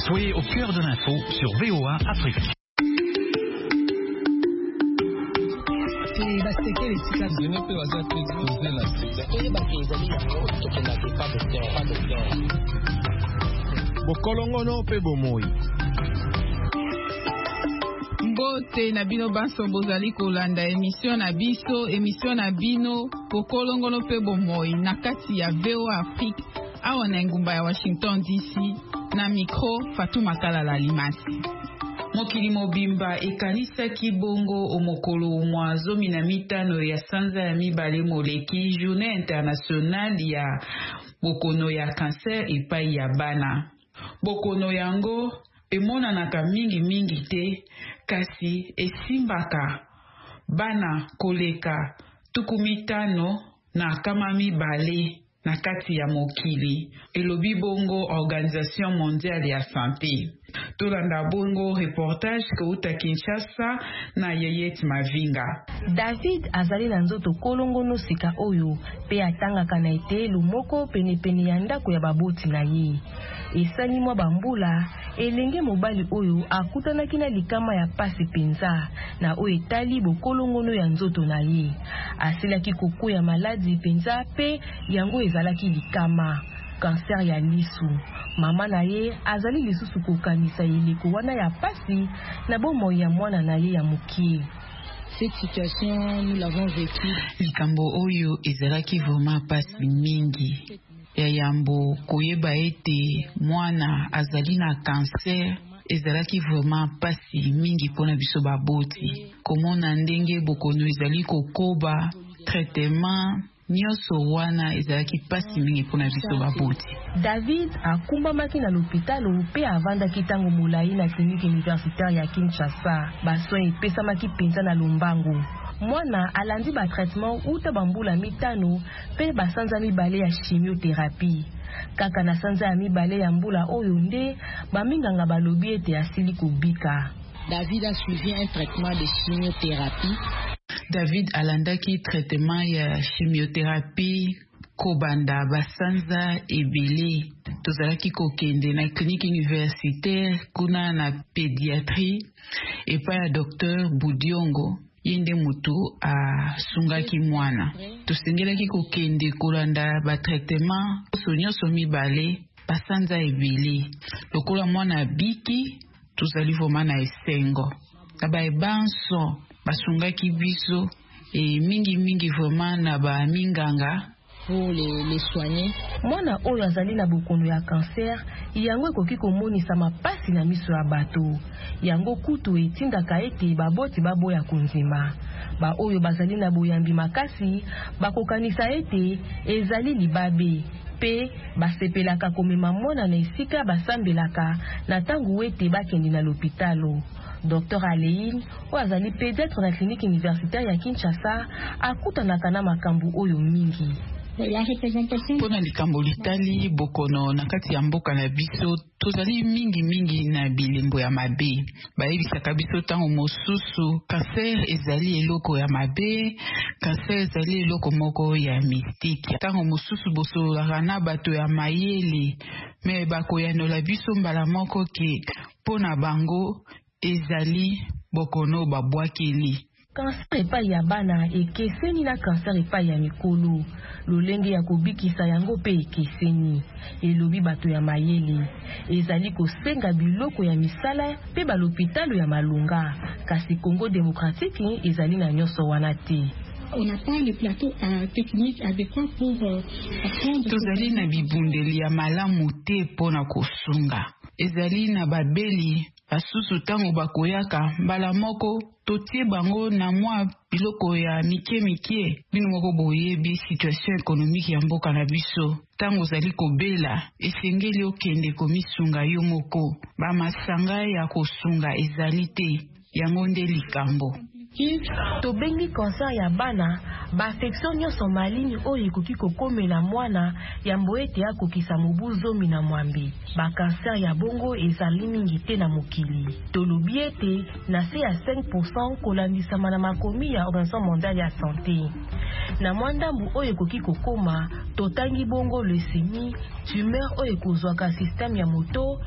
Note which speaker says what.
Speaker 1: Soyez au cœur de l'info sur VOA Afrique.
Speaker 2: Bokolongono pe bomoi.
Speaker 3: Mbote na bino banso bozali kolanda émission na bino Bokolongono pe bomoi na kati ya VOA Afrique awa na ngumba ya Washington DC na micro Fatuma Kalala Limasi. Mokili mobimba ekanisaki bongo omokolo mwa 15 ya sanza ya mibale moleki Journée internationale ya bokono ya cancer epai ya bana. Bokono yango emonanaka mingi te kasi esimbaka bana koleka 15 na kama mibale na kati ya mokili. Elobi bongo Organisation Mondiale ya Santé. Tolanda bongo reportage kouta Kinshasa na Yeyet Mavinga.
Speaker 4: David azali na nzoto kolongono sika oyo pe atangaka na etelu moko penepene ya ndako ya baboti na ye. Esali mwa bambula elenge mobali oyo akutanaki na likama ya pasi penza na oyo etali bokolongono ya nzoto na ye. Asilaki koko ya maladi penza pe yango ezalaki likama cancer ya lisu. Mama na ye azali lisusu kokanisa eleko wana ya pasi na bomoi ya mwana na ye ya mukie.
Speaker 5: Cette situation nous l'avons vécu.
Speaker 3: Likambo oyo ezalaki vraiment pasi mingi. Ya yambo koyeba ete mwana azali na cancer ezalaki vraiment pasi mingi pona biso baboti. Komona ndenge bokono ezali kokoba traitement nyoso wana ezalaki pasi mingi pona biso baboti.
Speaker 4: David akumbamaki na l'hôpital pe avandaki tango molai na clinique universitaire ya Kinshasa. Basoin epesamaki penza na lombango. Mwana alandi ba traitement uta bambula mitano pe basanza mibale ya chimiothérapie. Kaka na sanza ya mibale ya mbula oyo nde baminganga balobi ete asili kobika.
Speaker 5: David a suivi un traitement de chimiothérapie.
Speaker 3: David alandaki traitement ya chimiothérapie kobanda basanza ebele. Tozalaki kokende na clinique universitaire kuna na pédiatrie epa ya docteur Budiongo. Yende mutu sungaki mwana. Tusengelaki kokende kolanda ba traitement sonyoso mibale basanza ebele. Lokola mwana biki tuzali voma na esengo. Aba ebanso basungaki biso mingi voma na ba minganga
Speaker 5: pour les soigner.
Speaker 4: Mwana oyo azali na bokono ya cancer yango ekoki komonisa mapasi na miso ya bato. Yango kutu etindaka ete baboti baboya konzima. Ba oyo bazali na boyambi makasi bakokanisa ete ezali libabe pe basepelaka komema mwana na esika basambelaka na tangu ete bakende na l'hôpitalo. Dr Alein oazali pédiatre na clinique universitaire ya Kinshasa akutanaka na makambo oyo mingi.
Speaker 3: Pona likambo litali bokono na kati ya mboka na biso tozali mingi na bilembo ya mabe. Bayebisaka biso tango mosusu cancer ezali eloko ya mabe, cancer ezali eloko moko ya mystique. Tango mosusu bosolaka na bato ya mayele me bakoyanola biso mbala moko ke pona bango ezali bokono babwakeli.
Speaker 4: Cancer epai ya bana ekeseni na cancer epai ya mikolo. Lolenge ya kobikisa yango pe ekeseni. Elobi bato ya mayele. Ezali kosenga biloko ya misala pe balopitalo ya malunga. Kasi Congo démocratique ezali na nyonso wana te.
Speaker 5: On n'a pas les plateaux techniques adéquats pour apprendre.
Speaker 3: Tozali na bibundeli ya malamu te pona kosunga. Ezali na babeli basusu tango bakoyaka mbala moko totie bango na mwa biloko ya mike bino moko boyebi situation économique ya mboka na biso. Tango zali kobela esengeli okende komisunga yo moko. Ba masanga ya kosunga ezali te yango nde likambo.
Speaker 4: Tobengi cancer ya bana ba affection nyonso malini oyo ekoki kokomela mwana yambo ete akokisa mobu 10 ba cancer ya bongo ezali mingi te na mokili. Tolobi ete na se ya 5% kolandisama na makomi ya Organisation Mondiale ya Santé. Na mwandambu oyo ekoki kokoma totangi bongo leucémie, tumeur oyo ekozwaka système ya moto